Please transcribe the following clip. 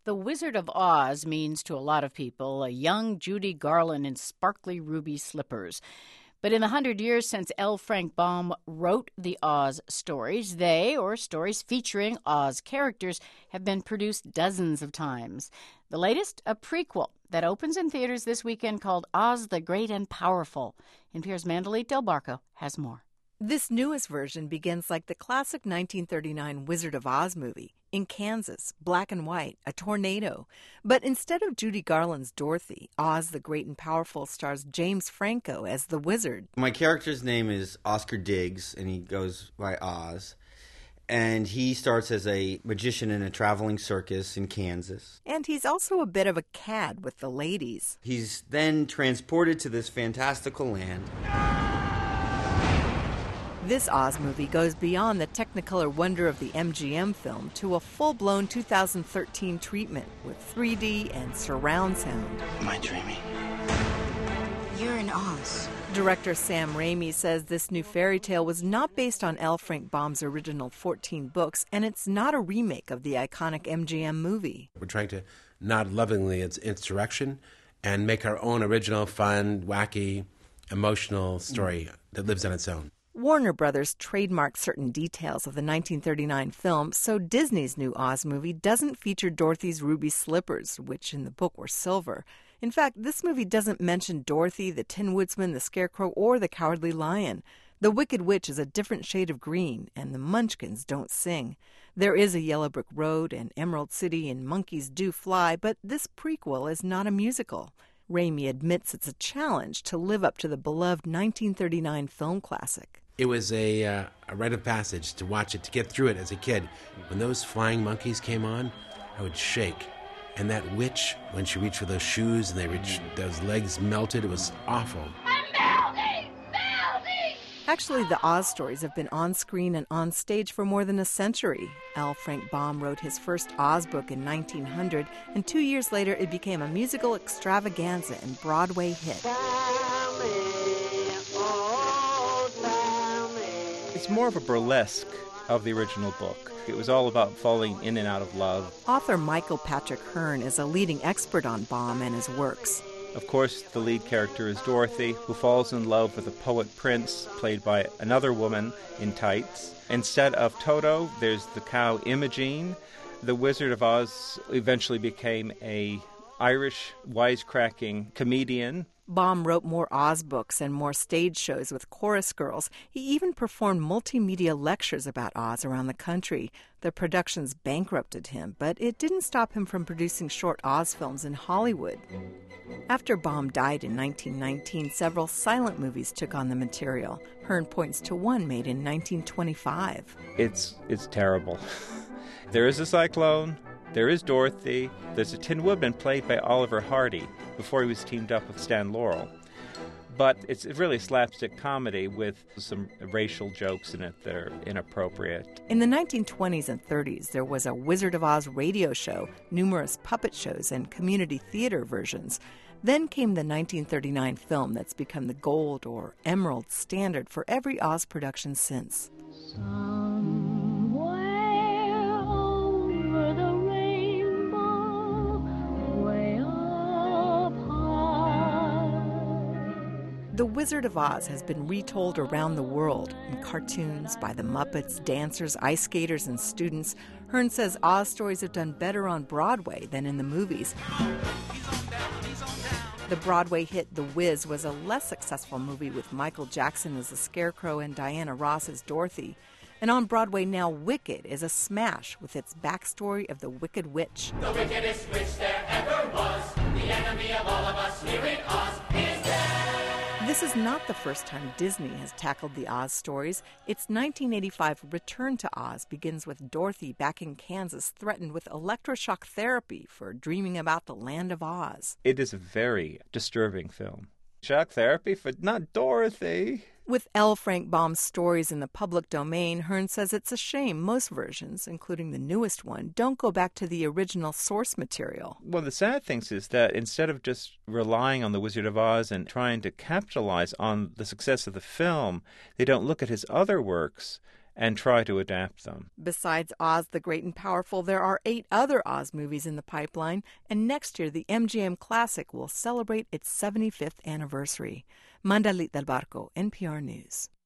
The Wizard of Oz means to a lot of people a young Judy Garland in sparkly ruby slippers. But in the 100 years since L. Frank Baum wrote the Oz stories, they, or stories featuring Oz characters, have been produced dozens of times. The latest, a prequel that opens in theaters this weekend called Oz the Great and Powerful. NPR's Mandalit Del Barco has more. This newest version begins like the classic 1939 Wizard of Oz movie, in Kansas, black and white, a tornado. But instead of Judy Garland's Dorothy, Oz the Great and Powerful stars James Franco as the wizard. My character's name is Oscar Diggs, and he goes by Oz. And he starts as a magician in a traveling circus in Kansas. And he's also a bit of a cad with the ladies. He's then transported to this fantastical land. This Oz movie goes beyond the Technicolor wonder of the MGM film to a full-blown 2013 treatment with 3D and surround sound. Am I dreaming? You're in Oz. Director Sam Raimi says this new fairy tale was not based on L. Frank Baum's original 14 books, and it's not a remake of the iconic MGM movie. We're trying to nod lovingly its direction and make our own original, fun, wacky, emotional story that lives on its own. Warner Brothers trademarked certain details of the 1939 film, so Disney's new Oz movie doesn't feature Dorothy's ruby slippers, which in the book were silver. In fact, this movie doesn't mention Dorothy, the Tin Woodsman, the Scarecrow, or the Cowardly Lion. The Wicked Witch is a different shade of green, and the Munchkins don't sing. There is a Yellow Brick Road, and Emerald City, and Monkeys Do Fly, but this prequel is not a musical. Raimi admits it's a challenge to live up to the beloved 1939 film classic. It was a rite of passage to watch it, to get through it as a kid. When those flying monkeys came on, I would shake. And that witch, when she reached for those shoes and those legs melted, it was awful. I'm melting! Melting! Actually, the Oz stories have been on screen and on stage for more than a century. L. Frank Baum wrote his first Oz book in 1900, and 2 years later it became a musical extravaganza and Broadway hit. It's more of a burlesque of the original book. It was all about falling in and out of love. Author Michael Patrick Hearn is a leading expert on Baum and his works. Of course, the lead character is Dorothy, who falls in love with a poet prince, played by another woman in tights. Instead of Toto, there's the cow Imogene. The Wizard of Oz eventually became an Irish wisecracking comedian. Baum wrote more Oz books and more stage shows with chorus girls. He even performed multimedia lectures about Oz around the country. The productions bankrupted him, but it didn't stop him from producing short Oz films in Hollywood. After Baum died in 1919, several silent movies took on the material. Hearn points to one made in 1925. It's terrible. There is a cyclone. There is Dorothy. There's a Tin Woodman played by Oliver Hardy before he was teamed up with Stan Laurel. But it's really slapstick comedy with some racial jokes in it that are inappropriate. In the 1920s and 30s, there was a Wizard of Oz radio show, numerous puppet shows, and community theater versions. Then came the 1939 film that's become the gold or emerald standard for every Oz production since. The Wizard of Oz has been retold around the world in cartoons by the Muppets, dancers, ice skaters, and students. Hearn says Oz stories have done better on Broadway than in the movies. The Broadway hit The Wiz was a less successful movie with Michael Jackson as the Scarecrow and Diana Ross as Dorothy. And on Broadway now, Wicked is a smash with its backstory of the Wicked Witch. The wickedest witch there ever was, the enemy of all of us here in Oz is dead. This is not the first time Disney has tackled the Oz stories. Its 1985 Return to Oz begins with Dorothy back in Kansas threatened with electroshock therapy for dreaming about the land of Oz. It is a very disturbing film. Shock therapy for not Dorothy. With L. Frank Baum's stories in the public domain, Hearn says it's a shame most versions, including the newest one, don't go back to the original source material. One of the sad things is that instead of just relying on The Wizard of Oz and trying to capitalize on the success of the film, they don't look at his other works and try to adapt them. Besides Oz the Great and Powerful, there are 8 other Oz movies in the pipeline, and next year the MGM Classic will celebrate its 75th anniversary. Mandalit del Barco, NPR News.